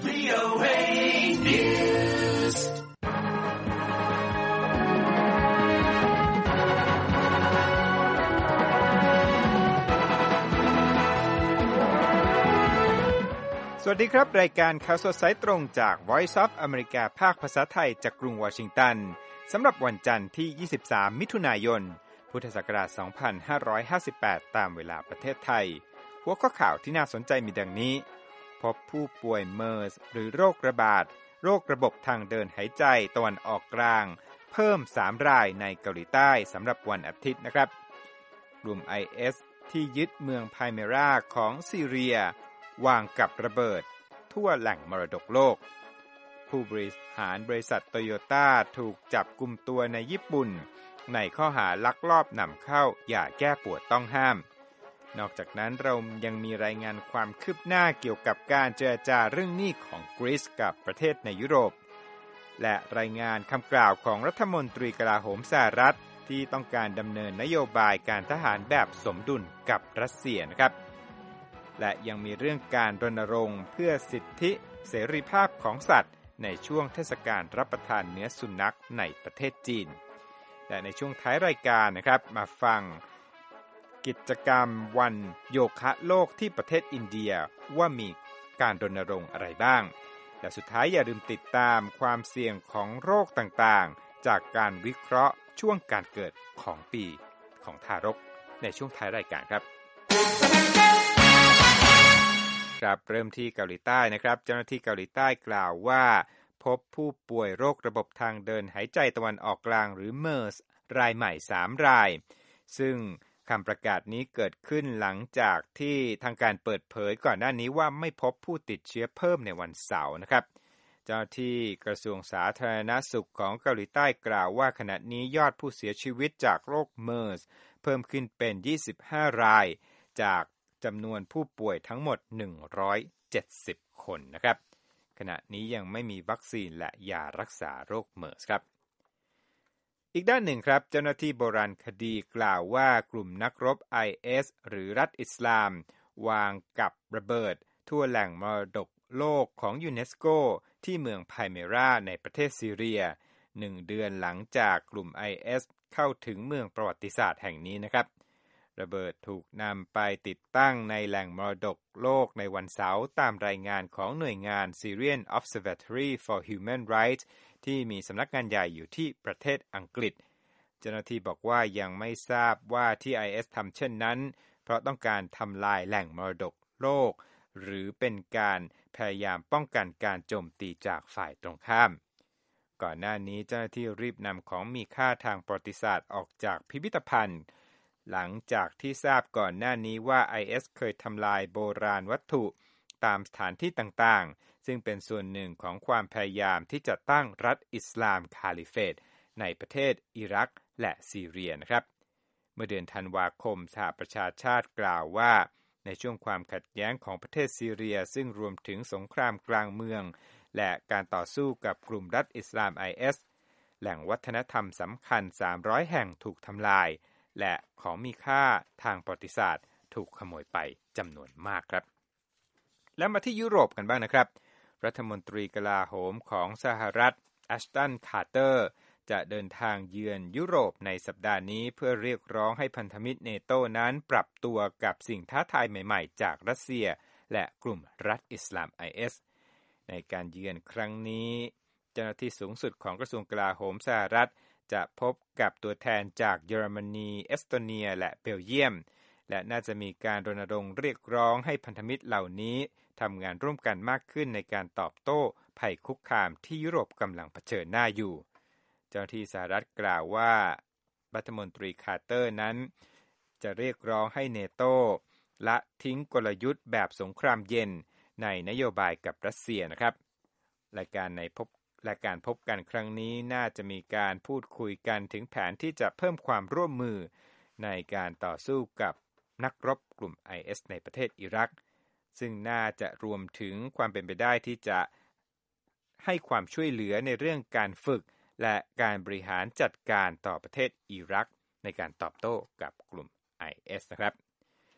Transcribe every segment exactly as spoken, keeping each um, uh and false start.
วี โอ เอ News สวัสดีครับรายการข่าวสดสายตรงจาก Voice of America ภาคภาษาไทยจากกรุงวอชิงตันสำหรับวันจันทร์ที่ยี่สิบสามมิถุนายนพุทธศักราชสองพันห้าร้อยห้าสิบแปดตามเวลาประเทศไทยหัวข้อข่าวที่น่าสนใจมีดังนี้พบผู้ป่วยเมอร์สหรือโรคระบาดโรคระบบทางเดินหายใจตะวันออกกลางเพิ่มสามรายในเกาหลีใต้สำหรับวันอาทิตย์นะครับกลุ่ม ไอ เอส ที่ยึดเมืองไพเมราของซีเรียวางกับระเบิดทั่วแหล่งมรดกโลกผู้บริหารบริษัทโตโยต้าถูกจับกุมตัวในญี่ปุ่นในข้อหาลักลอบนำเข้ายาแก้ปวดต้องห้ามนอกจากนั้นเรายังมีรายงานความคืบหน้าเกี่ยวกับการเจรจาเรื่องหนี้ของกรีซกับประเทศในยุโรปและรายงานคำกล่าวของรัฐมนตรีกลาโหมสหรัฐที่ต้องการดำเนินนโยบายการทหารแบบสมดุลกับรัสเซียนะครับและยังมีเรื่องการรณรงค์เพื่อสิทธิเสรีภาพของสัตว์ในช่วงเทศกาลรับประทานเนื้อสุนัขในประเทศจีนและในช่วงท้ายรายการนะครับมาฟังกิจกรรมวันโยคะโลกที่ประเทศอินเดียว่ามีการรณรงค์อะไรบ้างและสุดท้ายอย่าลืมติดตามความเสี่ยงของโรคต่างๆจากการวิเคราะห์ช่วงการเกิดของปีของทารกในช่วงท้ายรายการครับครับเริ่มที่เกาหลีใต้นะครับเจ้าหน้าที่เกาหลีใต้กล่าวว่าพบผู้ป่วยโรคระบบทางเดินหายใจตะวันออกกลางหรือ เมอร์ส รายใหม่สามรายซึ่งคำประกาศนี้เกิดขึ้นหลังจากที่ทางการเปิดเผยก่อนหน้านี้ว่าไม่พบผู้ติดเชื้อเพิ่มในวันเสาร์นะครับเจ้าหน้าที่กระทรวงสาธารณสุขของเกาหลีใต้กล่าวว่าขณะนี้ยอดผู้เสียชีวิตจากโรค เมอร์ส เพิ่มขึ้นเป็นยี่สิบห้ารายจากจำนวนผู้ป่วยทั้งหมดหนึ่งร้อยเจ็ดสิบคนนะครับขณะนี้ยังไม่มีวัคซีนและยารักษาโรค เมอร์ส ครับอีกด้านหนึ่งครับเจ้าหน้าที่โบราณคดีกล่าวว่ากลุ่มนักรบ ไอ เอส หรือรัฐอิสลามวางกับระเบิดทั่วแหล่งมรดกโลกของยูเนสโกที่เมืองไพเมราในประเทศซีเรียหนึ่งเดือนหลังจากกลุ่ม ไอ เอส เข้าถึงเมืองประวัติศาสตร์แห่งนี้นะครับระเบิดถูกนำไปติดตั้งในแหล่งมรดกโลกในวันเสาร์ตามรายงานของหน่วยงาน Syrian Observatory for Human Rights ที่มีสำนักงานใหญ่อยู่ที่ประเทศอังกฤษเจ้าหน้าที่บอกว่ายังไม่ทราบว่าที่ ไอ เอส ทำเช่นนั้นเพราะต้องการทำลายแหล่งมรดกโลกหรือเป็นการพยายามป้องกันการโจมตีจากฝ่ายตรงข้ามก่อนหน้านี้เจ้าหน้าที่รีบนำของมีค่าทางประวัติศาสตร์ออกจากพิพิธภัณฑ์หลังจากที่ทราบก่อนหน้านี้ว่า ไอ เอส เคยทำลายโบราณวัตถุตามสถานที่ต่างๆซึ่งเป็นส่วนหนึ่งของความพยายามที่จะตั้งรัฐอิสลามคาลิเฟตในประเทศอิรักและซีเรียนะครับเมื่อเดือนธันวาคมสหประชาชาติกล่าวว่าในช่วงความขัดแย้งของประเทศซีเรียซึ่งรวมถึงสงครามกลางเมืองและการต่อสู้กับกลุ่มรัฐอิสลาม ไอ เอส แหล่งวัฒนธรรมสำคัญสามร้อยแห่งถูกทำลายและของมีค่าทางประวัติศาสตร์ถูกขโมยไปจำนวนมากครับแล้วมาที่ยุโรปกันบ้างนะครับรัฐมนตรีกลาโหมของสหรัฐแอชตันคาร์เตอร์จะเดินทางเยือนยุโรปในสัปดาห์นี้เพื่อเรียกร้องให้พันธมิตรเนโตนั้นปรับตัวกับสิ่งท้าทายใหม่ๆจากรัสเซียและกลุ่มรัฐอิสลาม ไอ เอส ในการเยือนครั้งนี้เจ้าหน้าที่สูงสุดของกระทรวงกลาโหมสหรัฐจะพบกับตัวแทนจากเยอรมนีเอสโตเนียและเบลเยียมและน่าจะมีการรณรงค์เรียกร้องให้พันธมิตรเหล่านี้ทำงานร่วมกันมากขึ้นในการตอบโต้ภัยคุกคามที่ยุโรปกำลังเผชิญหน้าอยู่เจ้าหน้าที่สหรัฐกล่าวว่ารัฐมนตรีคาร์เตอร์นั้นจะเรียกร้องให้เนโตละทิ้งกลยุทธ์แบบสงครามเย็นในนโยบายกับรัสเซียนะครับและการในพบและการพบกันครั้งนี้น่าจะมีการพูดคุยกันถึงแผนที่จะเพิ่มความร่วมมือในการต่อสู้กับนักรบกลุ่ม ไอ เอส ในประเทศอิรักซึ่งน่าจะรวมถึงความเป็นไปได้ที่จะให้ความช่วยเหลือในเรื่องการฝึกและการบริหารจัดการต่อประเทศอิรักในการตอบโต้กับกลุ่ม ไอ เอส นะครับ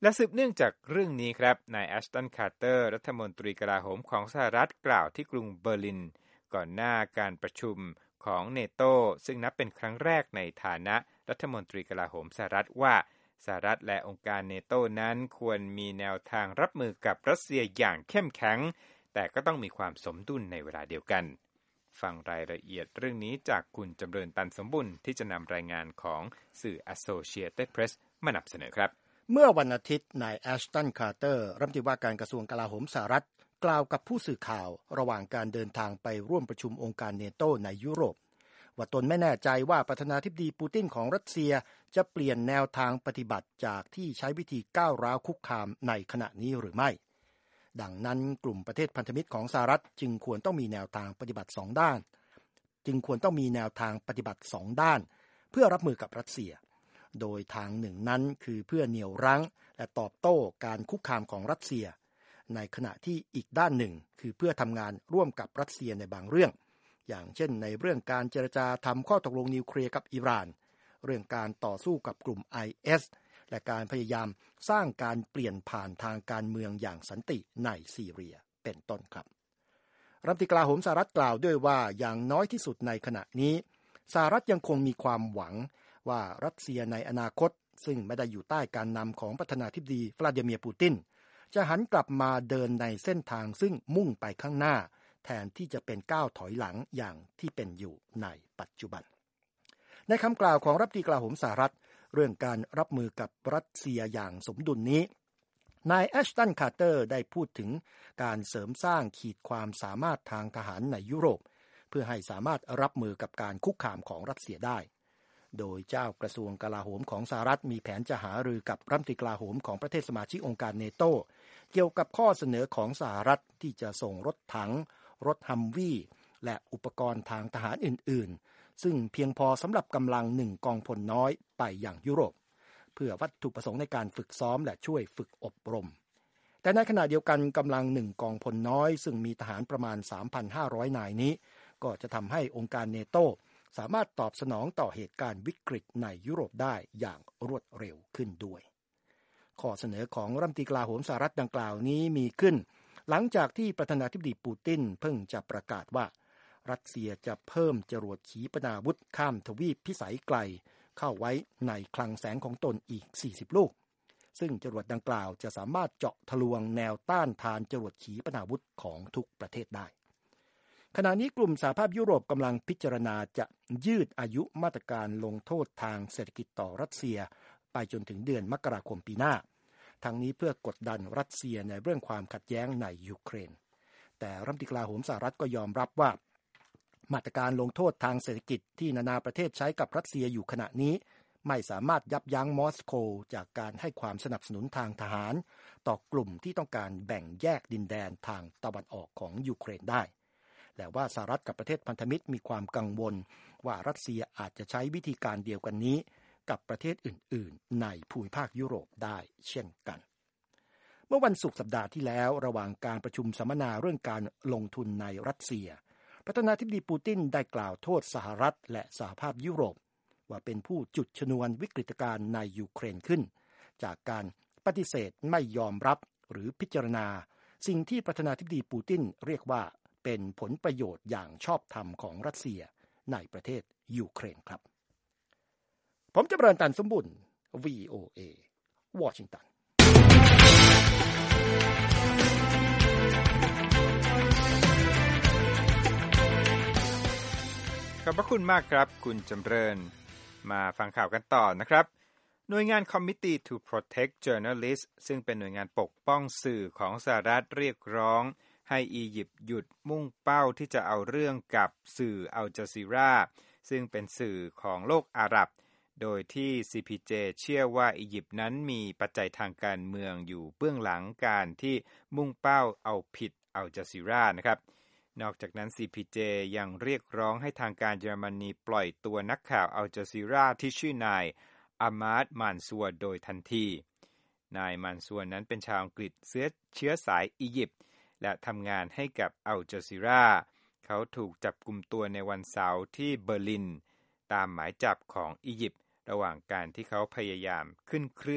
และสืบเนื่องจากเรื่องนี้ครับนายแอชตันคาร์เตอร์รัฐมนตรีกลาโหมของสหรัฐกล่าวที่กรุงเบอร์ลินก่อนหน้าการประชุมของเนโตซึ่งนับเป็นครั้งแรกในฐานะรัฐมนตรีกลาโหมสหรัฐว่าสหรัฐและองค์การเนโตนั้นควรมีแนวทางรับมือกับรัสเซียอย่างเข้มแข็งแต่ก็ต้องมีความสมดุลในเวลาเดียวกันฟังรายละเอียดเรื่องนี้จากคุณจำเริญตันสมบุญที่จะนำรายงานของสื่อ Associated Press มานำเสนอครับเมื่อวันอาทิตย์นายแอชตันคาร์เตอร์รัฐมนตรีว่าการกระทรวงกลาโหมสหรัฐกล่าวกับผู้สื่อข่าวระหว่างการเดินทางไปร่วมประชุมองค์การเนโตในยุโรปว่าตนไม่แน่ใจว่าประธานาธิบดีปูตินของรัสเซียจะเปลี่ยนแนวทางปฏิบัติจากที่ใช้วิธีก้าวร้าวคุกคามในขณะนี้หรือไม่ดังนั้นกลุ่มประเทศพันธมิตรของสหรัฐจึงควรต้องมีแนวทางปฏิบัติสองด้านจึงควรต้องมีแนวทางปฏิบัติสองด้านเพื่อรับมือกับรัสเซียโดยทางหนึ่งนั้นคือเพื่อเหนี่ยวรั้งและตอบโต้การคุกคามของรัสเซียในขณะที่อีกด้านหนึ่งคือเพื่อทำงานร่วมกับรัสเซียในบางเรื่องอย่างเช่นในเรื่องการเจรจาทำข้อตกลงนิวเคลียร์กับอิหร่านเรื่องการต่อสู้กับกลุ่ม ไอ เอส และการพยายามสร้างการเปลี่ยนผ่านทางการเมืองอย่างสันติในซีเรียเป็นต้นครับรัฐมนตรีกลาโหมสหรัฐกล่าวด้วยว่าอย่างน้อยที่สุดในขณะนี้สหรัฐยังคงมีความหวังว่ารัสเซียในอนาคตซึ่งไม่ได้อยู่ใต้การนำของประธานาธิบดีวลาดิเมียร์ปูตินจะหันกลับมาเดินในเส้นทางซึ่งมุ่งไปข้างหน้าแทนที่จะเป็นก้าวถอยหลังอย่างที่เป็นอยู่ในปัจจุบันในคำกล่าวของรัฐมนตรีกลาโหมสหรัฐเรื่องการรับมือกับรัสเซียอย่างสมดุลนี้นายแอชตันคาร์เตอร์ได้พูดถึงการเสริมสร้างขีดความสามารถทางทหารในยุโรปเพื่อให้สามารถรับมือกับการคุกคามของรัสเซียได้โดยเจ้ากระทรวงกลาโหมของสหรัฐมีแผนจะหารือกับรัฐมนตรีกลาโหมของประเทศสมาชิกองค์การเนโตเกี่ยวกับข้อเสนอของสหรัฐที่จะส่งรถถังรถฮัมวี่และอุปกรณ์ทางทหารอื่นๆซึ่งเพียงพอสำหรับกำลังหนึ่งกองพลน้อยไปอย่างยุโรปเพื่อวัตถุประสงค์ในการฝึกซ้อมและช่วยฝึกอบรมแต่ในขณะเดียวกันกำลังหนึ่งกองพลน้อยซึ่งมีทหารประมาณ สามพันห้าร้อย นายนี้ก็จะทำให้องค์การเนโตสามารถตอบสนองต่อเหตุการณ์วิกฤตในยุโรปได้อย่างรวดเร็วขึ้นด้วยข้อเสนอของรัฐมนตรีกลาโหมสหรัฐดังกล่าวนี้มีขึ้นหลังจากที่ประธานาธิบดีปูตินเพิ่งจะประกาศว่ารัสเซียจะเพิ่มจรวดขีปนาวุธข้ามทวีปพิสัยไกลเข้าไว้ในคลังแสงของตนอีกสี่สิบลูกซึ่งจรวดดังกล่าวจะสามารถเจาะทะลวงแนวต้านทานจรวดขีปนาวุธของทุกประเทศได้ขณะนี้กลุ่มสหภาพยุโรปกำลังพิจารณาจะยืดอายุมาตรการลงโทษทางเศรษฐกิจต่อรัสเซียไปจนถึงเดือนมกราคมปีหน้าทั้งนี้เพื่อกดดันรัสเซียในเรื่องความขัดแย้งในยูเครนแต่รัฐมนตรีกลาโหมสหรัฐก็ยอมรับว่ามาตรการลงโทษทางเศรษฐกิจที่นานาประเทศใช้กับรัสเซียอยู่ขณะนี้ไม่สามารถยับยั้งมอสโกจากการให้ความสนับสนุนทางทหารต่อกลุ่มที่ต้องการแบ่งแยกดินแดนทางตะวันออกของยูเครนได้และว่าสหรัฐกับประเทศพันธมิตรมีความกังวลว่ารัสเซียอาจจะใช้วิธีการเดียวกันนี้กับประเทศอื่นๆในภูมิภาคยุโรปได้เช่นกันเมื่อวันศุกร์สัปดาห์ที่แล้วระหว่างการประชุมสัมมนาเรื่องการลงทุนในรัสเซียประธานาธิบดีปูตินได้กล่าวโทษสหรัฐและสหภาพยุโรปว่าเป็นผู้จุดชนวนวิกฤตการณ์ในยูเครนขึ้นจากการปฏิเสธไม่ยอมรับหรือพิจารณาสิ่งที่ประธานาธิบดีปูตินเรียกว่าเป็นผลประโยชน์อย่างชอบธรรมของรัสเซียในประเทศยูเครนครับผมจำเริญตันสมบุญ วี โอ เอ วอชิงตันขอบพระคุณมากครับคุณจำเริญมาฟังข่าวกันต่อนะครับหน่วยงาน Committee to Protect Journalists ซึ่งเป็นหน่วยงานปกป้องสื่อของสหรัฐเรียกร้องให้อียิปต์หยุดมุ่งเป้าที่จะเอาเรื่องกับสื่ออัลจาซีราซึ่งเป็นสื่อของโลกอาหรับโดยที่ ซี พี เจ เชื่อว่าอียิปต์นั้นมีปัจจัยทางการเมืองอยู่เบื้องหลังการที่มุ่งเป้าเอาผิดอัลจาซีรานะครับนอกจากนั้น ซี พี เจ ยังเรียกร้องให้ทางการเยอรมนีปล่อยตัวนักข่าวอัลจาซีราที่ชื่อนายอามาด มานซัวโดยทันทีนายมานซัวนั้นเป็นชาวอังกฤษเชื้อสายอียิปต์และทำงานให้กับอัลจาซีราเขาถูกจับกุมตัวในวันเสาร์ที่เบอร์ลินตามหมายจับของอียิปต์ระหว่างการที่เขาพยายามขึ้นเครื่อง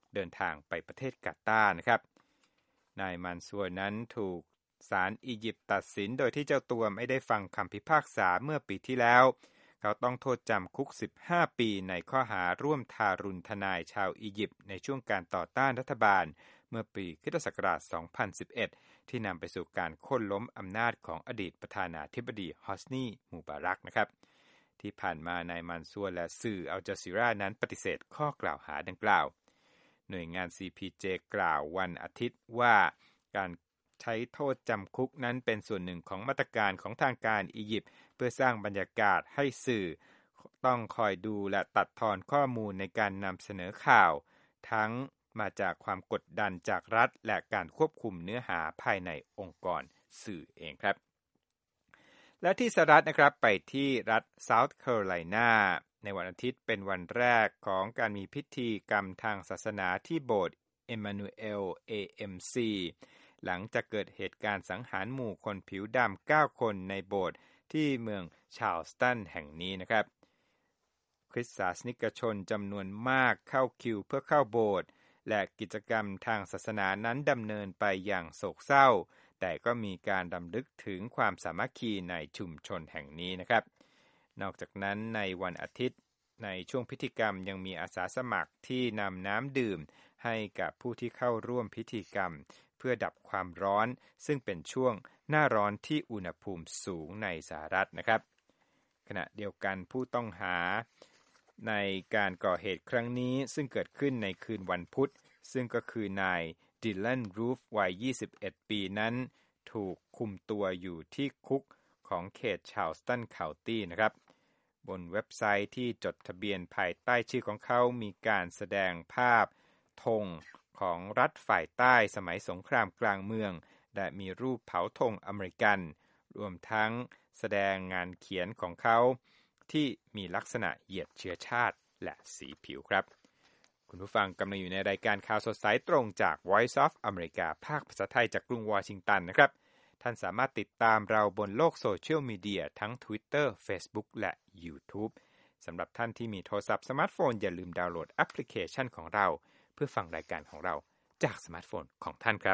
เดินทางไปประเทศกาตาร์นะครับนายมันซัวร์นั้นถูกศาลอียิปต์ตัดสินโดยที่เจ้าตัวไม่ได้ฟังคำพิพากษาเมื่อปีที่แล้วเขาต้องโทษจำคุกสิบห้าปีในข้อหาร่วมทารุณทนายชาวอียิปต์ในช่วงการต่อต้านรัฐบาลเมื่อปีค.ศ. สองพันสิบเอ็ดที่นำไปสู่การโค่นล้มอำนาจของอดีตประธานาธิบดีฮอสนีมูบารักนะครับที่ผ่านมานายมันซัวร์และสื่ออัลจาซีรานั้นปฏิเสธข้อกล่าวหาดังกล่าวหน่วยงาน ซี พี เจ กล่าววันอาทิตย์ว่าการใช้โทษจำคุกนั้นเป็นส่วนหนึ่งของมาตรการของทางการอียิปต์เพื่อสร้างบรรยากาศให้สื่อต้องคอยดูและตัดทอนข้อมูลในการนำเสนอข่าวทั้งมาจากความกดดันจากรัฐและการควบคุมเนื้อหาภายในองค์กรสื่อเองครับและที่สหรัฐนะครับไปที่รัฐ South Carolina ในวันอาทิตย์เป็นวันแรกของการมีพิธีกรรมทางศาสนาที่โบสถ์ Emmanuel เอ เอ็ม ซี หลังจากเกิดเหตุการณ์สังหารหมู่คนผิวดำเก้าคนในโบสถ์ที่เมืองชาร์ลสตันแห่งนี้นะครับคริสตศาสนิกชนจำนวนมากเข้าคิวเพื่อเข้าโบสถ์และกิจกรรมทางศาสนานั้นดำเนินไปอย่างโศกเศร้าแต่ก็มีการรำลึกถึงความสามัคคีในชุมชนแห่งนี้นะครับนอกจากนั้นในวันอาทิตย์ในช่วงพิธีกรรมยังมีอาสาสมัครที่นำน้ำดื่มให้กับผู้ที่เข้าร่วมพิธีกรรมเพื่อดับความร้อนซึ่งเป็นช่วงหน้าร้อนที่อุณหภูมิสูงในสหรัฐนะครับขณะเดียวกันผู้ต้องหาในการก่อเหตุครั้งนี้ซึ่งเกิดขึ้นในคืนวันพุธซึ่งก็คือนายดิลลันรูฟวัยยี่สิบเอ็ดปีนั้นถูกคุมตัวอยู่ที่คุกของเขตชาร์ลสตันเคานตี้นะครับบนเว็บไซต์ที่จดทะเบียนภายใต้ชื่อของเขามีการแสดงภาพธงของรัฐฝ่ายใต้สมัยสงครามกลางเมืองและมีรูปเผาธงอเมริกันรวมทั้งแสดงงานเขียนของเขาที่มีลักษณะเหยียดเชื้อชาติและสีผิวครับคุณผู้ฟังกำลังอยู่ในรายการข่าวสดสายตรงจาก Voice of America ภาคภาษาไทยจากกรุงวอชิงตันนะครับท่านสามารถติดตามเราบนโลกโซเชียลมีเดียทั้ง Twitter Facebook และ YouTube สำหรับท่านที่มีโทรศัพท์สมาร์ทโฟนอย่าลืมดาวน์โหลดแอปพลิเคชันของเราเพื่อฟังรายการของเราจากสมาร์ทโฟนของท่านครับ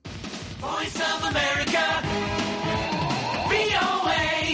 Voice of America วี โอ เอ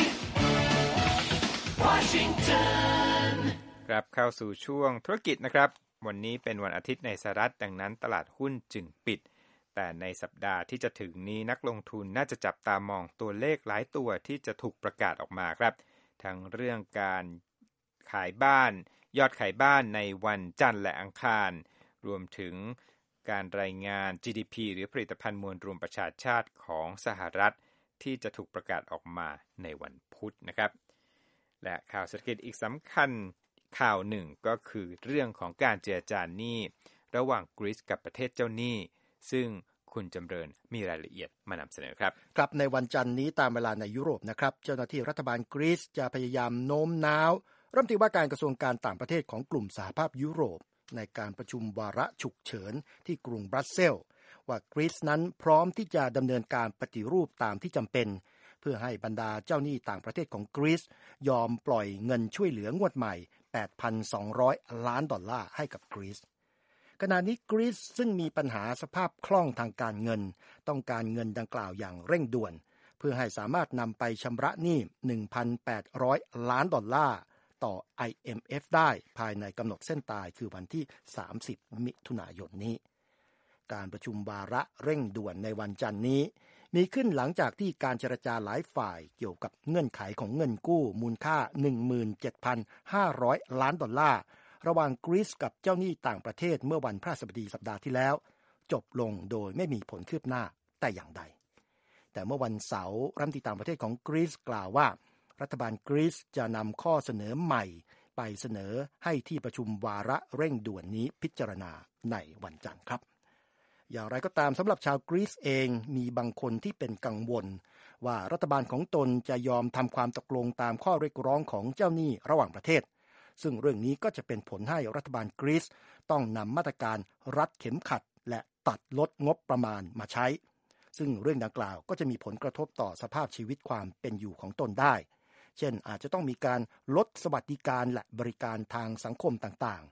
Washington ครับเข้าสู่ช่วงธุรกิจนะครับวันนี้เป็นวันอาทิตย์ในสหรัฐดังนั้นตลาดหุ้นจึงปิดแต่ในสัปดาห์ที่จะถึงนี้นักลงทุนน่าจะจับตามองตัวเลขหลายตัวที่จะถูกประกาศออกมาครับทั้งเรื่องการขายบ้านยอดขายบ้านในวันจันทร์และอังคารรวมถึงการรายงาน จี ดี พี หรือผลิตภัณฑ์มวลรวมประชาชาติของสหรัฐที่จะถูกประกาศออกมาในวันพุธนะครับและข่าวเศรษฐกิจอีกสำคัญข่าวหนึ่งก็คือเรื่องของการเจรจาหนี้ระหว่างกรีซกับประเทศเจ้าหนี้ซึ่งคุณจำเริญมีรายละเอียดมานำเสนอครับครับในวันจันทร์นี้ตามเวลาในยุโรปนะครับเจ้าหน้าที่รัฐบาลกรีซจะพยายามโน้มน้าวรัฐมนตรีว่าการกระทรวงการต่างประเทศของกลุ่มสหภาพยุโรปในการประชุมวาระฉุกเฉินที่กรุงบรัสเซลส์ว่ากรีซนั้นพร้อมที่จะดำเนินการปฏิรูปตามที่จำเป็นเพื่อให้บรรดาเจ้าหนี้ต่างประเทศของกรีซยอมปล่อยเงินช่วยเหลืองวดใหม่ แปดพันสองร้อย ล้านดอลลาร์ให้กับกรีซขณะนี้กรีซซึ่งมีปัญหาสภาพคล่องทางการเงินต้องการเงินดังกล่าวอย่างเร่งด่วนเพื่อให้สามารถนำไปชำระหนี้ หนึ่งพันแปดร้อย ล้านดอลลาร์ต่อ ไอ เอ็ม เอฟ ได้ภายในกำหนดเส้นตายคือวันที่สามสิบมิถุนายนนี้การประชุมวาระเร่งด่วนในวันจันทร์นี้มีขึ้นหลังจากที่การเจรจาหลายฝ่ายเกี่ยวกับเงื่อนไขของเงินกู้มูลค่า หนึ่งหมื่นเจ็ดพันห้าร้อย ล้านดอลลาร์ระหว่างกรีซกับเจ้าหนี้ต่างประเทศเมื่อวันพฤหัสบดีสัปดาห์ที่แล้วจบลงโดยไม่มีผลคืบหน้าแต่อย่างใดแต่เมื่อวันเสาร์รัฐมนตรีต่างประเทศของกรีซกล่าวว่ารัฐบาลกรีซจะนำข้อเสนอใหม่ไปเสนอให้ที่ประชุมวาระเร่งด่วนนี้พิจารณาในวันจันทร์ครับอย่างไรก็ตามสำหรับชาวกรีซเองมีบางคนที่เป็นกังวลว่ารัฐบาลของตนจะยอมทำความตกลงตามข้อเรียกร้องของเจ้าหนี้ระหว่างประเทศซึ่งเรื่องนี้ก็จะเป็นผลให้รัฐบาลกรีซต้องนำมาตรการรัดเข็มขัดและตัดลดงบประมาณมาใช้ซึ่งเรื่องดังกล่าวก็จะมีผลกระทบต่อสภาพชีวิตความเป็นอยู่ของตนได้เช่นอาจจะต้องมีการลดสวัสดิการและบริการทางสังคมต่างๆ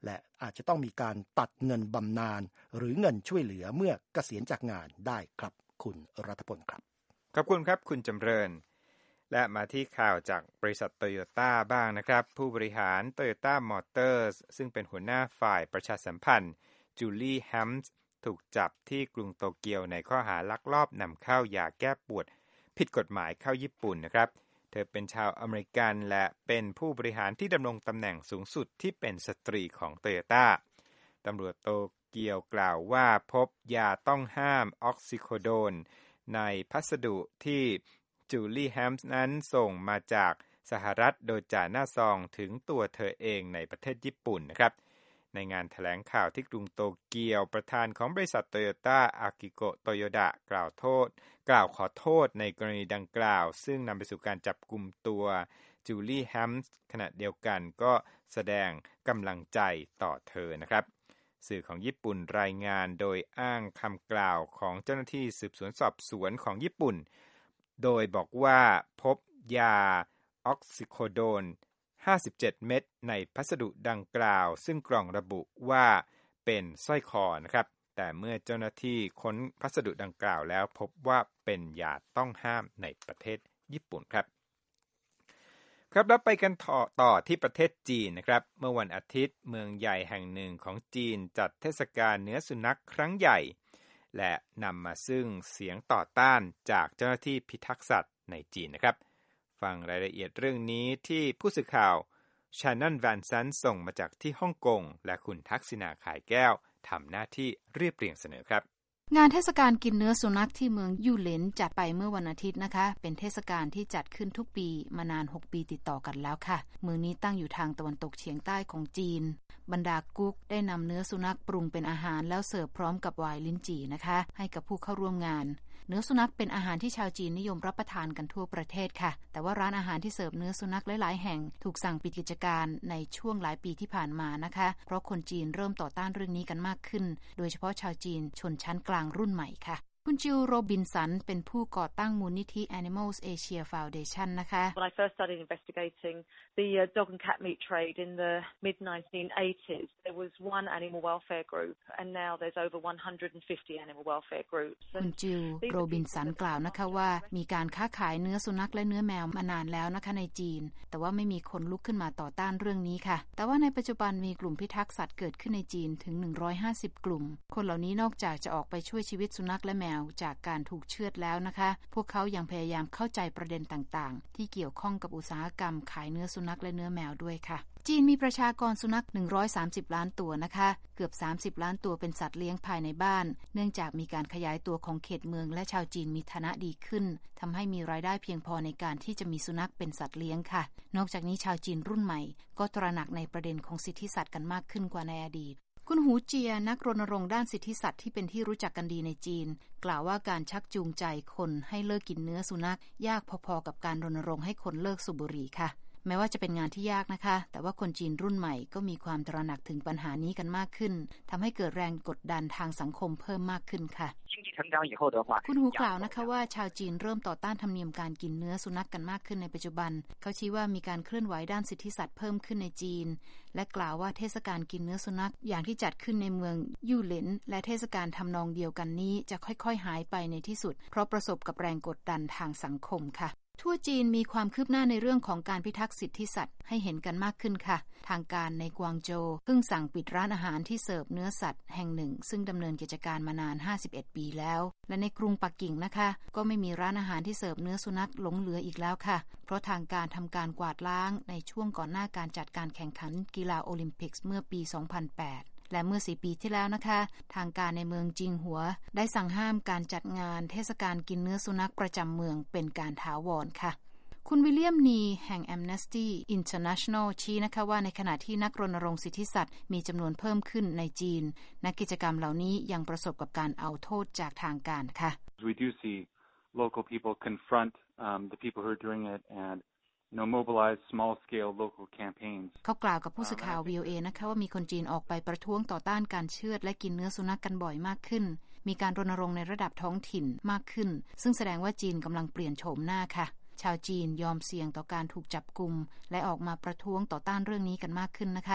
และอาจจะต้องมีการตัดเงินบำนาญหรือเงินช่วยเหลือเมื่อเกษียณจากงานได้ครับคุณรัฐพลครับขอบคุณครับคุณจำเริญและมาที่ข่าวจากบริษัทโตโยต้าบ้างนะครับผู้บริหาร Toyota Motors ซึ่งเป็นหัวหน้าฝ่ายประชาสัมพันธ์จูลี่แฮมส์ถูกจับที่กรุงโตเกียวในข้อหาลักลอบนำเข้ายาแก้ปวดผิดกฎหมายเข้าญี่ปุ่นนะครับเธอเป็นชาวอเมริกันและเป็นผู้บริหารที่ดำรงตำแหน่งสูงสุดที่เป็นสตรีของโตโยต้าตำรวจโตเกียวกล่าวว่าพบยาต้องห้ามออกซิโคโดนในพัสดุที่จูลี่แฮมส์นั้นส่งมาจากสหรัฐโดยจ่าหน้าซองถึงตัวเธอเองในประเทศญี่ปุ่นนะครับในงานแถลงข่าวที่กรุงโตเกียวประธานของบริษัทโตโยต้าอากิโกะโตโยดะกล่าวโทษกล่าวขอโทษในกรณีดังกล่าวซึ่งนำไปสู่การจับกุมตัวจูลี่แฮมส์ขณะเดียวกันก็แสดงกำลังใจต่อเธอนะครับสื่อของญี่ปุ่นรายงานโดยอ้างคำกล่าวของเจ้าหน้าที่สืบสวนสอบสวนของญี่ปุ่นโดยบอกว่าพบยาออกซิโคโดนห้าสิบเจ็ดเม็ดในพัสดุดังกล่าวซึ่งกล่องระบุว่าเป็นสร้อยคอนะครับแต่เมื่อเจ้าหน้าที่ค้นพัสดุดังกล่าวแล้วพบว่าเป็นยาต้องห้ามในประเทศญี่ปุ่นครับครับแล้วไปกันต่อต่อที่ประเทศจีนนะครับเมื่อวันอาทิตย์เมืองใหญ่แห่งหนึ่งของจีนจัดเทศกาลเนื้อสุนัขครั้งใหญ่และนำมาซึ่งเสียงต่อต้านจากเจ้าหน้าที่พิทักษ์สัตว์ในจีนนะครับฟังรายละเอียดเรื่องนี้ที่ผู้สื่อข่าวชานันแวนซันส่งมาจากที่ฮ่องกงและคุณทักษิณาขายแก้วทำหน้าที่เรียบเรียงเสนอครับงานเทศกาลกินเนื้อสุนัขที่เมืองยู่เหลินจัดไปเมื่อวันอาทิตย์นะคะเป็นเทศกาลที่จัดขึ้นทุกปีมานานหกปีติดต่อกันแล้วค่ะเมืองนี้ตั้งอยู่ทางตะวันตกเฉียงใต้ของจีนบรรดากุ๊กได้นำเนื้อสุนัขปรุงเป็นอาหารแล้วเสิร์ฟพร้อมกับไวน์ลิ้นจี่นะคะให้กับผู้เข้าร่วมงานเนื้อสุนัขเป็นอาหารที่ชาวจีนนิยมรับประทานกันทั่วประเทศค่ะแต่ว่าร้านอาหารที่เสิร์ฟเนื้อสุนัขหลายๆแห่งถูกสั่งปิดกิจการในช่วงหลายปีที่ผ่านมานะคะเพราะคนจีนเริ่มต่อต้านเรื่องนี้กันมากขึ้นโดยเฉพาะชาวจีนชนชั้นกลางรุ่นใหม่ค่ะคุณจิลโรบินสันเป็นผู้ก่อตั้งมูลนิธิ Animals Asia Foundation นะคะ When I first started investigating the uh, dog and cat meat trade in the mid nineteen eighties, there was one animal welfare group, and now there's over one hundred fifty animal welfare groups. คุณจิลโรบินสันกล่าวนะคะว่ามีการค้าขายเนื้อสุนัขและเนื้อแมวมานานแล้วนะคะในจีนแต่ว่าไม่มีคนลุกขึ้นมาต่อต้านเรื่องนี้ค่ะแต่ว่าในปัจจุบันมีกลุ่มพิทักษ์สัตว์เกิดขึ้นในจีนถึงหนึ่งร้อยห้าสิบกลุ่มคนเหล่านี้นอกจากจะออกไปช่วยชีวิตสุนัขและแมวจากการถูกเชือดแล้วนะคะพวกเขายังพยายามเข้าใจประเด็นต่างๆที่เกี่ยวข้องกับอุตสาหกรรมขายเนื้อสุนัขและเนื้อแมวด้วยค่ะจีนมีประชากรสุนัขหนึ่งร้อยสามสิบล้านตัวนะคะเกือบสามสิบล้านตัวเป็นสัตว์เลี้ยงภายในบ้านเนื่องจากมีการขยายตัวของเขตเมืองและชาวจีนมีฐานะดีขึ้นทำให้มีรายได้เพียงพอในการที่จะมีสุนัขเป็นสัตว์เลี้ยงค่ะนอกจากนี้ชาวจีนรุ่นใหม่ก็ตระหนักในประเด็นของสิทธิสัตว์กันมากขึ้นกว่าในอดีตคุณหูเจียนักรณรงค์ด้านสิทธิสัตว์ที่เป็นที่รู้จักกันดีในจีนกล่าวว่าการชักจูงใจคนให้เลิกกินเนื้อสุนัขยากพอๆกับการรณรงค์ให้คนเลิกสูบบุหรี่ค่ะแม้ว่าจะเป็นงานที่ยากนะคะแต่ว่าคนจีนรุ่นใหม่ก็มีความตระหนักถึงปัญหานี้กันมากขึ้นทำให้เกิดแรงกดดันทางสังคมเพิ่มมากขึ้นค่ะคุณหูกล่าวนะคะว่าชาวจีนเริ่มต่อต้านธรรมเนียมการกินเนื้อสุนัขกันมากขึ้นในปัจจุบันเขาชี้ว่ามีการเคลื่อนไหวด้านสิทธิสัตว์เพิ่มขึ้นในจีนและกล่าวว่าเทศกาลกินเนื้อสุนัขอย่างที่จัดขึ้นในเมืองยู่เหลินและเทศกาลทำนองเดียวกันนี้จะค่อยๆหายไปในที่สุดเพราะประสบกับแรงกดดันทางสังคมค่ะทั่วจีนมีความคืบหน้าในเรื่องของการพิทักษ์สิทธิสัตว์ให้เห็นกันมากขึ้นค่ะทางการในกวางโจวเพิ่งสั่งปิดร้านอาหารที่เสิร์ฟเนื้อสัตว์แห่งหนึ่งซึ่งดำเนินกิจการมานานห้าสิบเอ็ดปีแล้วและในกรุงปักกิ่งนะคะก็ไม่มีร้านอาหารที่เสิร์ฟเนื้อสุนัขหลงเหลืออีกแล้วค่ะเพราะทางการทำการกวาดล้างในช่วงก่อนหน้าการจัดการแข่งขันกีฬาโอลิมปิกเมื่อปีสองพันแปดและเมื่อสี่ปีที่แล้วนะคะทางการในเมืองจิงหัวได้สั่งห้ามการจัดงานเทศกาลกินเนื้อสุนัขประจำเมืองเป็นการถาวรค่ะคุณวิลเลียมนีแห่ง Amnesty International ชี้นะคะว่าในขณะที่นักรณรงค์สิทธิสัตว์มีจำนวนเพิ่มขึ้นในจีนนักกิจกรรมเหล่านี้ยังประสบกับการเอาโทษจากทางการค่ะ We do see local people confront um, the people who are doing it and you know mobilize small scale local campaigns เขากล่าวกับผู้สื่อข่าว วี โอ เอ นะคะว่ามีคนจีนออกไปประท้วงต่อต้านการเชือดและกินเนื้อสุนัขกันบ่อยมากขึ้นมีการรณรงค์ในระดับท้องถิ่นมากขึ้นซึ่งแสดงว่าจีนกำลังเปลี่ยนโฉมหน้าค่ะชาวจีนยอมเสี่ยงต่อการถูกจับกุมและออกมาประท้วงต่อต้านเรื่องนี้กันมากขึ้นนะคะ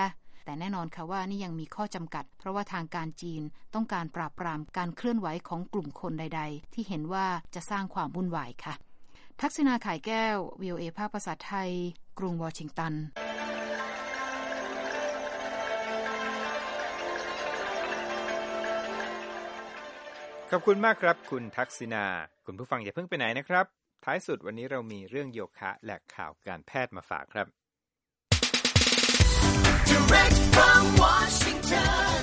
แต่แน่นอนค่ะว่านี่ยังมีข้อจำกัดเพราะว่าทางการจีนต้องการปราบปรามการเคลื่อนไหวของกลุ่มคนใดๆที่เห็นว่าจะสร้างความวุ่นวายค่ะทักษิณาข่ายแก้ว วี โอ เอ ภาคภาษาไทยกรุงวอชิงตันขอบคุณมากครับคุณทักษิณาคุณผู้ฟังอย่าเพิ่งไปไหนนะครับท้ายสุดวันนี้เรามีเรื่องโยคะและข่าวการแพทย์มาฝากครับ Direct from Washington,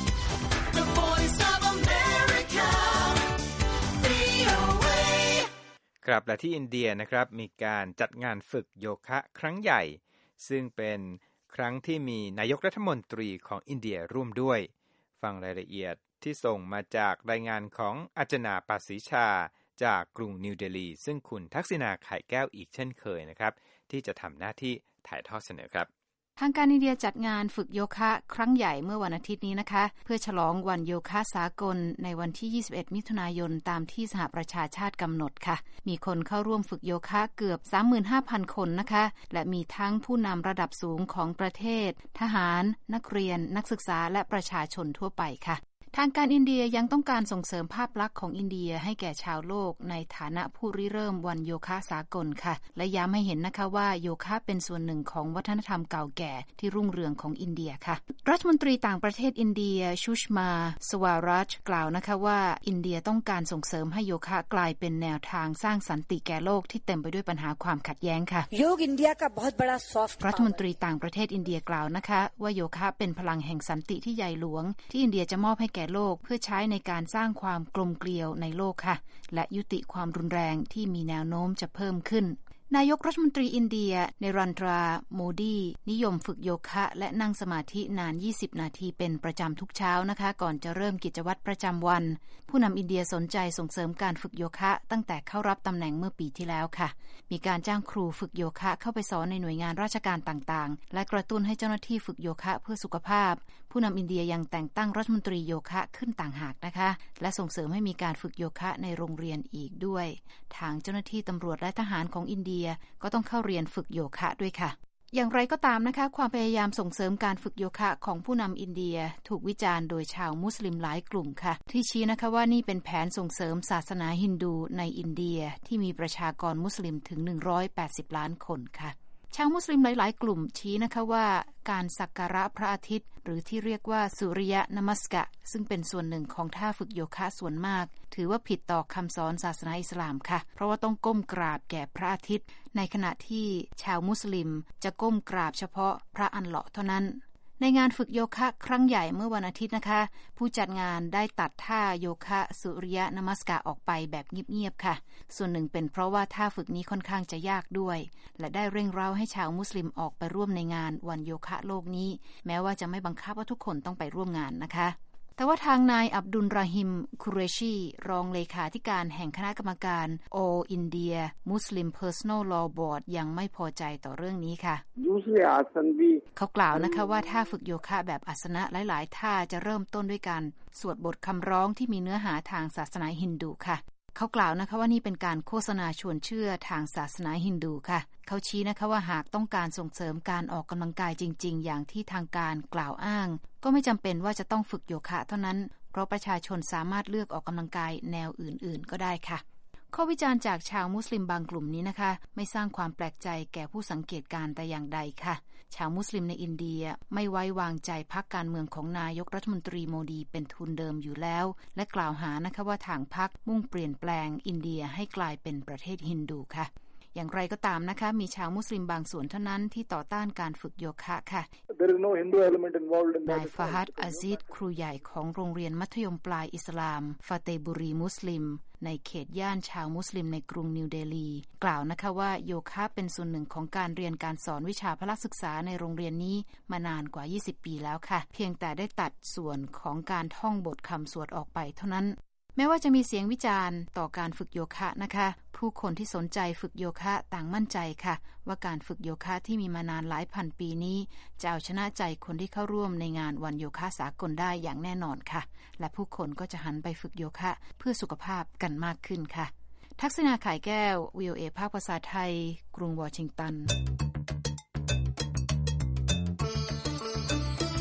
the voice of America, วี โอ เอครับและที่อินเดียนะครับมีการจัดงานฝึกโยคะครั้งใหญ่ซึ่งเป็นครั้งที่มีนายกรัฐมนตรีของอินเดียร่วมด้วยฟังรายละเอียดที่ส่งมาจากรายงานของอาจนาปาศิชาจากกรุงนิวเดลีซึ่งคุณทักษิณาไข่แก้วอีกเช่นเคยนะครับที่จะทำหน้าที่ถ่ายทอดเสนอครับทางการอินเดียจัดงานฝึกโยคะครั้งใหญ่เมื่อวันอาทิตย์นี้นะคะเพื่อฉลองวันโยคะสากลในวันที่ยี่สิบเอ็ดมิถุนายนตามที่สหประชาชาติกำหนดค่ะมีคนเข้าร่วมฝึกโยคะเกือบ สามหมื่นห้าพัน คนนะคะและมีทั้งผู้นำระดับสูงของประเทศทหารนักเรียนนักศึกษาและประชาชนทั่วไปค่ะทางการอินเดียยังต้องการส่งเสริมภาพลักษณ์ของอินเดียให้แก่ชาวโลกในฐานะผู้ริเริ่มวันโยคะสากลค่ะและย้ำให้เห็นนะคะว่าโยคะเป็นส่วนหนึ่งของวัฒนธรรมเก่าแก่ที่รุ่งเรืองของอินเดียค่ะรัฐมนตรีต่างประเทศอินเดียชุชมาสวารัชกล่าวนะคะว่าอินเดียต้องการส่งเสริมให้โยคะกลายเป็นแนวทางสร้างสันติแก่โลกที่เต็มไปด้วยปัญหาความขัดแย้งค่ะโยกอินเดียका बहुत बड़ा सॉफ्टรัฐมนตรีต่างประเทศอินเดียกล่าวนะคะว่าโยคะเป็นพลังแห่งสันติที่ใหญ่หลวงที่อินเดียจะมอบให้แก่โลกเพื่อใช้ในการสร้างความกลมเกลียวในโลกค่ะและยุติความรุนแรงที่มีแนวโน้มจะเพิ่มขึ้นนายกรัฐมนตรีอินเดียเนรันทราโมดีนิยมฝึกโยคะและนั่งสมาธินานยี่สิบนาทีเป็นประจำทุกเช้านะคะก่อนจะเริ่มกิจวัตรประจำวันผู้นำอินเดียสนใจส่งเสริมการฝึกโยคะตั้งแต่เข้ารับตำแหน่งเมื่อปีที่แล้วค่ะมีการจ้างครูฝึกโยคะเข้าไปสอนในหน่วยงานราชการต่างๆและกระตุ้นให้เจ้าหน้าที่ฝึกโยคะเพื่อสุขภาพผู้นำอินเดียยังแต่งตั้งรัฐมนตรีโยคะขึ้นต่างหากนะคะและส่งเสริมให้มีการฝึกโยคะในโรงเรียนอีกด้วยทางเจ้าหน้าที่ตำรวจและทหารของอินเดียก็ต้องเข้าเรียนฝึกโยคะด้วยค่ะอย่างไรก็ตามนะคะความพยายามส่งเสริมการฝึกโยคะของผู้นำอินเดียถูกวิจารณ์โดยชาวมุสลิมหลายกลุ่มค่ะที่ชี้นะคะว่านี่เป็นแผนส่งเสริมศาสนาฮินดูในอินเดียที่มีประชากรมุสลิมถึงหนึ่งร้อยแปดสิบล้านคนค่ะชาวมุสลิมหลายๆกลุ่มชี้นะคะว่าการสักการะพระอาทิตย์หรือที่เรียกว่าสุริยะนมัสกะซึ่งเป็นส่วนหนึ่งของท่าฝึกโยคะส่วนมากถือว่าผิดต่อคำสอนศาสนาอิสลามค่ะเพราะว่าต้องก้มกราบแก่พระอาทิตย์ในขณะที่ชาวมุสลิมจะก้มกราบเฉพาะพระอัลเลาะห์เท่านั้นในงานฝึกโยคะครั้งใหญ่เมื่อวันอาทิตย์นะคะผู้จัดงานได้ตัดท่าโยคะสุริยะนมัสกะออกไปแบบเงียบๆค่ะส่วนหนึ่งเป็นเพราะว่าท่าฝึกนี้ค่อนข้างจะยากด้วยและได้เร่งเร้าให้ชาวมุสลิมออกไปร่วมในงานวันโยคะโลกนี้แม้ว่าจะไม่บังคับว่าทุกคนต้องไปร่วมงานนะคะแต่ว่าทางนายอับดุลราฮิมคุเรชีรองเลขาธิการแห่งคณะกรรมการ All India Muslim Personal Law Board ยังไม่พอใจต่อเรื่องนี้ค่ะเขากล่าวนะคะว่าท่าฝึกโยคะแบบอาสนะหลายๆท่าจะเริ่มต้นด้วยการสวดบทคำร้องที่มีเนื้อหาทางศาสนาฮินดูค่ะเขากล่าวนะคะว่านี่เป็นการโฆษณาชวนเชื่อทางศาสนาฮินดูค่ะเขาชี้นะคะว่าหากต้องการส่งเสริมการออกกำลังกายจริงๆอย่างที่ทางการกล่าวอ้างก็ไม่จำเป็นว่าจะต้องฝึกโยคะเท่านั้นเพราะประชาชนสามารถเลือกออกกำลังกายแนวอื่นๆก็ได้ค่ะข้อวิจารณ์จากชาวมุสลิมบางกลุ่มนี้นะคะไม่สร้างความแปลกใจแก่ผู้สังเกตการณ์แต่อย่างใดค่ะชาวมุสลิมในอินเดียไม่ไว้วางใจพรรคการเมืองของนายกรัฐมนตรีโมดีเป็นทุนเดิมอยู่แล้วและกล่าวหานะคะว่าทางพรรคมุ่งเปลี่ยนแปลงอินเดียให้กลายเป็นประเทศฮินดูค่ะอย่างไรก็ตามนะคะมีชาวมุสลิมบางส่วนเท่านั้นที่ต่อต้านการฝึกโยคะค่ะนายฟาฮัดอาซิดครูใหญ่ของโรงเรียนมัธยมปลายอิสลามฟาเตบุรีมุสลิมในเขตย่านชาวมุสลิมในกรุงนิวเดลีกล่าวนะคะว่าโยคะเป็นส่วนหนึ่งของการเรียนการสอนวิชาพละศึกษาในโรงเรียนนี้มานานกว่ายี่สิบปีแล้วค่ะเพียงแต่ได้ตัดส่วนของการท่องบทคำสวดออกไปเท่านั้นแม้ว่าจะมีเสียงวิจารณ์ต่อการฝึกโยคะนะคะผู้คนที่สนใจฝึกโยคะต่างมั่นใจค่ะว่าการฝึกโยคะที่มีมานานหลายพันปีนี้จะเอาชนะใจคนที่เข้าร่วมในงานวันโยคะสากลได้อย่างแน่นอนค่ะและผู้คนก็จะหันไปฝึกโยคะเพื่อสุขภาพกันมากขึ้นค่ะทักษิณาข่ายแก้ว วี โอ เอ ภาคภาษาไทยกรุงวอชิงตัน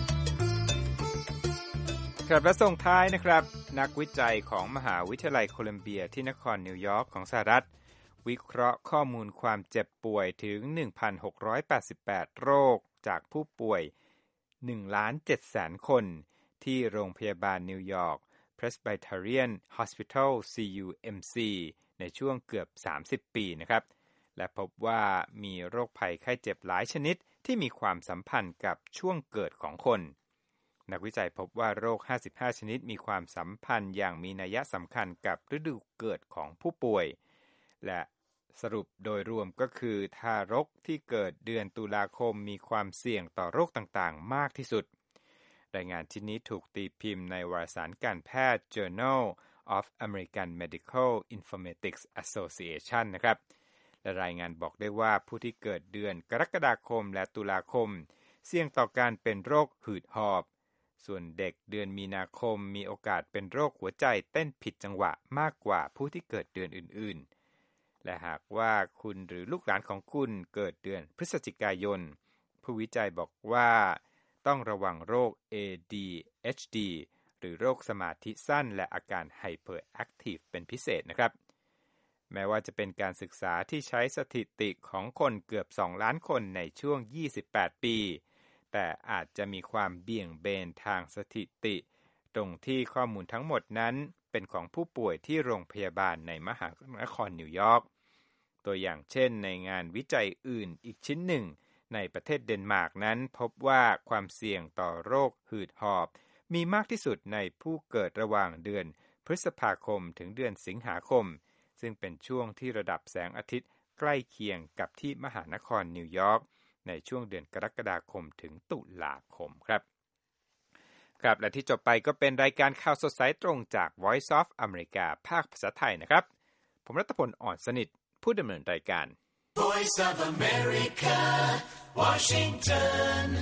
ครับและส่งท้ายนะครับนักวิจัยของมหาวิทยาลัยโคลัมเบียที่นครนิวยอร์กของสหรัฐวิเคราะห์ข้อมูลความเจ็บป่วยถึง หนึ่งพันหกร้อยแปดสิบแปด โรคจากผู้ป่วย หนึ่งล้านเจ็ดแสน คนที่โรงพยาบาลนิวยอร์ก Presbyterian Hospital ซี ยู เอ็ม ซี ในช่วงเกือบสามสิบปีนะครับและพบว่ามีโรคภัยไข้เจ็บหลายชนิดที่มีความสัมพันธ์กับช่วงเกิดของคนนักวิจัยพบว่าโรคห้าสิบห้าชนิดมีความสัมพันธ์อย่างมีนัยสำคัญกับฤดูเกิดของผู้ป่วยและสรุปโดยรวมก็คือทารกที่เกิดเดือนตุลาคมมีความเสี่ยงต่อโรคต่างๆมากที่สุดรายงานชิ้นนี้ถูกตีพิมพ์ในวารสารการแพทย์ Journal of American Medical Informatics Association นะครับและรายงานบอกได้ว่าผู้ที่เกิดเดือนกรกฎาคมและตุลาคมเสี่ยงต่อการเป็นโรคหืดหอบส่วนเด็กเดือนมีนาคมมีโอกาสเป็นโรคหัวใจเต้นผิดจังหวะมากกว่าผู้ที่เกิดเดือนอื่นๆและหากว่าคุณหรือลูกหลานของคุณเกิดเดือนพฤศจิกายนผู้วิจัยบอกว่าต้องระวังโรค เอ ดี เอช ดี หรือโรคสมาธิสั้นและอาการไฮเปอร์แอคทีฟเป็นพิเศษนะครับแม้ว่าจะเป็นการศึกษาที่ใช้สถิติของคนเกือบสองล้านคนในช่วงยี่สิบแปดปีแต่อาจจะมีความเบี่ยงเบนทางสถิติตรงที่ข้อมูลทั้งหมดนั้นเป็นของผู้ป่วยที่โรงพยาบาลในมหานครนิวยอร์กตัวอย่างเช่นในงานวิจัยอื่นอีกชิ้นหนึ่งในประเทศเดนมาร์กนั้นพบว่าความเสี่ยงต่อโรคหืดหอบมีมากที่สุดในผู้เกิดระหว่างเดือนพฤษภาคมถึงเดือนสิงหาคมซึ่งเป็นช่วงที่ระดับแสงอาทิตย์ใกล้เคียงกับที่มหานครนิวยอร์กในช่วงเดือนกรกฎาคมถึงตุลาคมครับครับและที่จบไปก็เป็นรายการข่าวสดสายตรงจาก Voice of America ภาคภาษาไทยนะครับผมรัตพล อ่อนสนิทผู้ดำเนินรายการ Voice of America, Washington,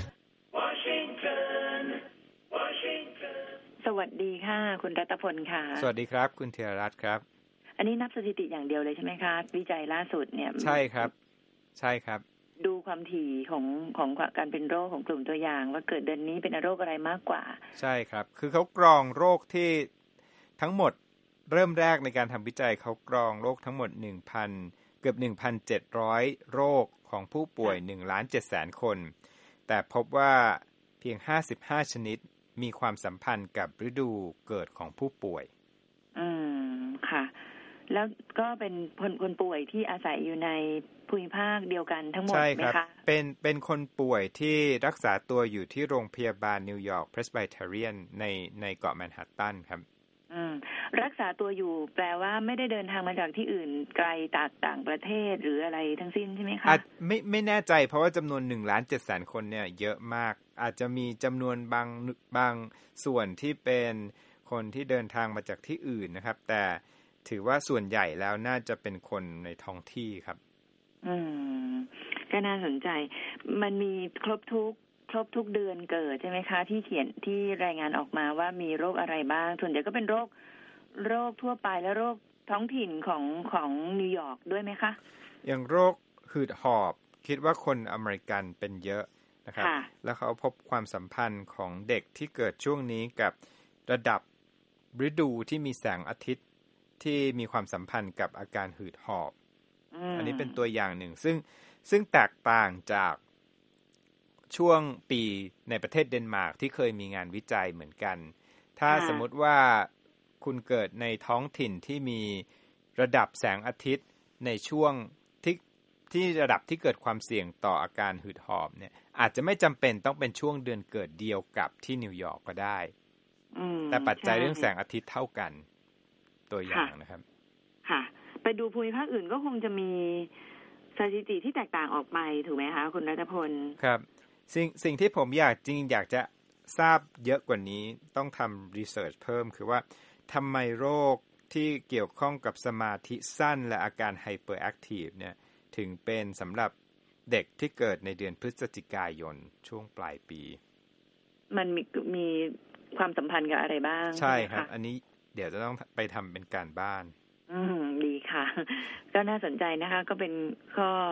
Washington, Washington. สวัสดีค่ะคุณรัตพลค่ะสวัสดีครับคุณธีรรัตน์ครับอันนี้นับสถิติอย่างเดียวเลยใช่ไหมคะวิจัยล่าสุดเนี่ยใช่ครับใช่ครับดูความถี่ของของการเป็นโรคของกลุ่มตัวอย่างว่าเกิดเดือนนี้เป็นโรคอะไรมากกว่าใช่ครับคือเขากรองโรคที่ทั้งหมดเริ่มแรกในการทำวิจัยเขากรองโรคทั้งหมด หนึ่งพัน เกือบ หนึ่งพันเจ็ดร้อย โรคของผู้ป่วย หนึ่งล้านเจ็ดแสน คนแต่พบว่าเพียงห้าสิบห้าชนิดมีความสัมพันธ์กับฤดูเกิดของผู้ป่วยอืมค่ะแล้วก็เป็นคนคนป่วยที่อาศัยอยู่ในภูมิภาคเดียวกันทั้งหมดไหมคะเป็นเป็นคนป่วยที่รักษาตัวอยู่ที่โรงพยาบาลนิวยอร์ก Presbyterian ในในเกาะแมนฮัตตันครับอืมรักษาตัวอยู่แปลว่าไม่ได้เดินทางมาจากที่อื่นไกลจากต่างประเทศหรืออะไรทั้งสิ้นใช่ไหมคะอาจไม่ไม่แน่ใจเพราะว่าจำนวน หนึ่งล้านเจ็ดแสน คนเนี่ยเยอะมากอาจจะมีจำนวนบางบางส่วนที่เป็นคนที่เดินทางมาจากที่อื่นนะครับแต่ถือว่าส่วนใหญ่แล้วน่าจะเป็นคนในท้องที่ครับอืมก็น่าสนใจมันมีครบทุกครบทุกเดือนเกิดใช่ไหมคะที่เขียนที่รายงานออกมาว่ามีโรคอะไรบ้างส่วนใหญ่ก็เป็นโรคโรคทั่วไปและโรคท้องถิ่นของของนิวยอร์กด้วยไหมคะอย่างโรคหืดหอบคิดว่าคนอเมริกันเป็นเยอะนะครับแล้วเขาพบความสัมพันธ์ของเด็กที่เกิดช่วงนี้กับระดับฤดูที่มีแสงอาทิตย์ที่มีความสัมพันธ์กับอาการหืดหอบ อ, อันนี้เป็นตัวอย่างหนึ่งซึ่งซึ่งแตกต่างจากช่วงปีในประเทศเดนมาร์กที่เคยมีงานวิจัยเหมือนกันถ้าสมมุติว่าคุณเกิดในท้องถิ่นที่มีระดับแสงอาทิตย์ในช่วงที่ที่ระดับที่เกิดความเสี่ยงต่ออาการหืดหอบเนี่ยอาจจะไม่จำเป็นต้องเป็นช่วงเดือนเกิดเดียวกับที่นิวยอร์กก็ได้แต่ปัจจัยเรื่องแสงอาทิตย์เท่ากันตัวอย่างนะครับค่ะไปดูภูมิภาคอื่นก็คงจะมีสถิติที่แตกต่างออกไปถูกไหมคะคุณรัตพลครับสิ่งสิ่งที่ผมอยากจริงอยากจะทราบเยอะกว่านี้ต้องทำรีเสิร์ชเพิ่มคือว่าทำไมโรคที่เกี่ยวข้องกับสมาธิสั้นและอาการไฮเปอร์แอคทีฟเนี่ยถึงเป็นสำหรับเด็กที่เกิดในเดือนพฤศจิกายนช่วงปลายปีมันมีมีความสัมพันธ์กับอะไรบ้างใช่ครับอันนี้เดี๋ยวจะต้องไปทำเป็นการบ้านอืมดีค่ะก็น่าสนใจนะคะก็เป็นข้อข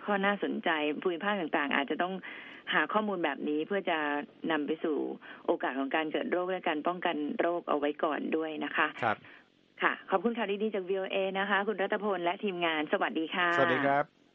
ข้อน่าสนใจภูมิภาคต่างๆอาจจะต้องหาข้อมูลแบบนี้เพื่อจะนำไปสู่โอกาสของการเกิดโรคและการป้องกันโรคเอาไว้ก่อนด้วยนะคะครับค่ะขอบคุณข่าวดีๆจาก วี โอ เอ นะคะคุณรัตพลและทีมงานสวัสดีค่ะสวัสดีครับ